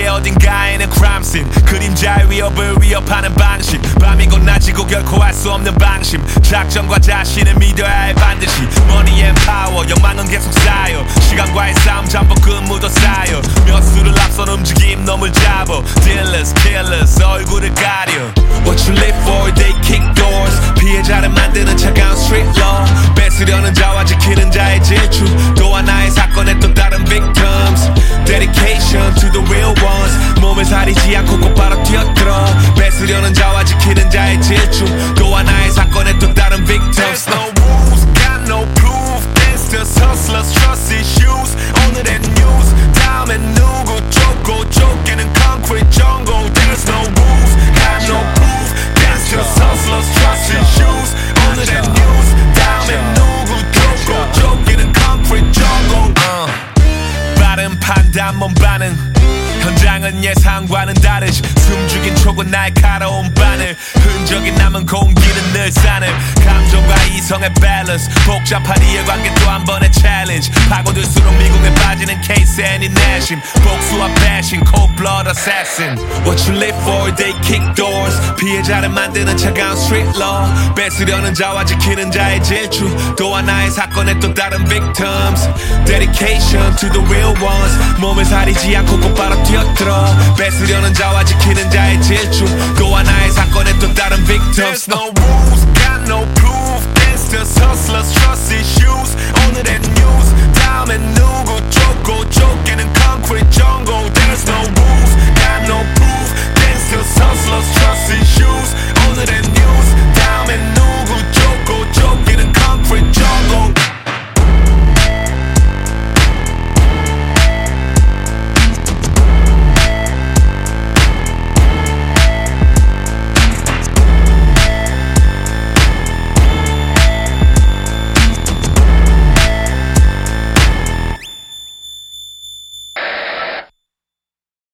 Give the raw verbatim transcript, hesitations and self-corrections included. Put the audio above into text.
세계 어딘가에는 crime scene 그림자의 위협을 위협하는 방식 밤이고 낮이고 결코 알 수 없는 방심 작전과 자신을 믿어야 해 반드시 Money and power 욕망은 계속 쌓여 시간과의 싸움 잠복 근무도 쌓여 몇 수를 앞선 움직임 놈을 잡아 Dealers, killers 얼굴을 가려 What you live for they kick doors 피해자를 만드는 차가운 street law 뺏으려는 자와 지키는 자의 질주 또 하나의 사건에 또 다른 victims Dedication to the real ones 몸을 사리지 않고 곧바로 뛰어들어 뺏으려는 자와 지키는 자의 질주 또 하나의 사건에 또 다른 victims There's no rules, got no proof Gangsters, hustlers, trust issues 오늘의 news 다음엔 누구 쫓고 쫓기는 concrete jungle There's no rules, got no proof Gangsters, hustlers, trust issues 오늘의 news 다음엔 누구 쫓고 쫓기는 concrete jungle uh. 빠른 판단 몸 반응 현장은 예상과는 다르지 숨죽인 촉은 날카로운 바늘 흔적이 남은 공기는 늘 싸늘 감정과 이성의 밸런스 복잡한 이해관계 또 한 번의 챌린지 파고들수록 미국에 빠지는 케이스 애니 내심 복수와 배신 cold blood assassin What you live for they kick doors 피해자를 만드는 차가운 street law 뺏으려는 자와 지키는 자의 질주 또 하나의 사건에 또 다른 victims Dedication to the real ones 몸을 사리지 않고 곧바로 뛰어들어 뺏으려는 자와 지키는 자의 질주 또 하나의 사건에 또 다른 victims There's no rule